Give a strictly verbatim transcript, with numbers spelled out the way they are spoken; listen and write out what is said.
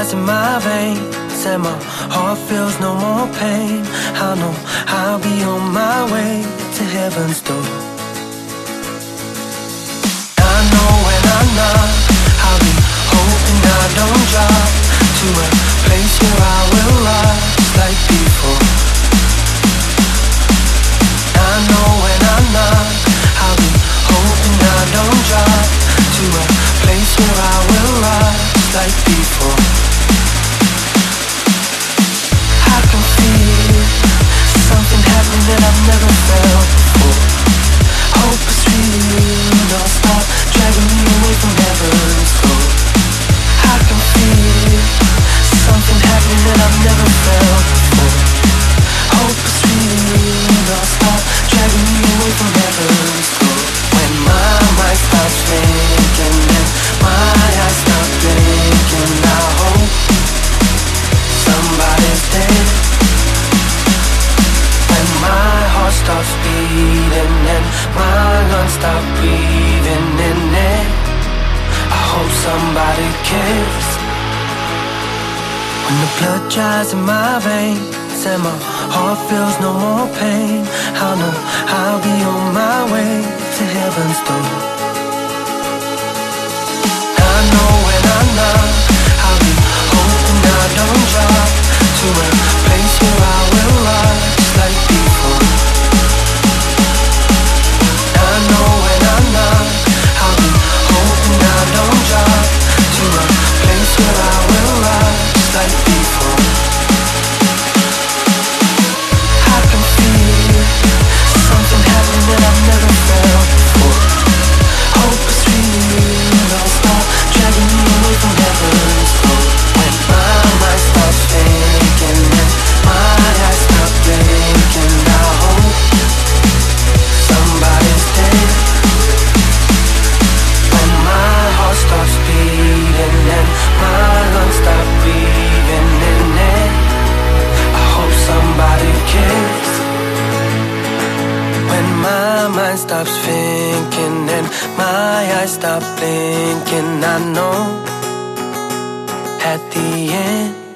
dries in my veins and my heart feels no more pain. I know I'll be on my way to heaven's door. I know when I knock, I'll be hoping I don't drop to a place where I will rise like before. I know when I knock, I'll be hoping I don't drop to a place where I will rise like before. I can feel something happening that I've never felt before. Hope is real, don't stop dragging me away from heaven's door. I can feel something happening that I've never felt before. Hope is real, don't stop dragging me away from heaven's door. When my mind stops thinking and my eyes stop blinking, I hope somebody's dead. When my heart stops beating and my lungs stop breathing in it, I hope somebody cares. When the blood dries in my veins and my heart feels no more pain, I know I'll be on my way to heaven's door. I know when I knock, I'll be hoping I don't drop to a place where I will rise like before. I know when I knock, I'll be hoping I don't drop to a place where I will rise like before. I can feel something happening that I've never felt before. Hope is real, don't stop dragging me away from heaven's door. When my mind stops thinking and my eyes stop blinking, I hope somebody's dead. When my heart stops beating and my lungs stop breathing in it, I hope somebody cares. When my mind stops thinking and my eyes stop blinking, I know at the end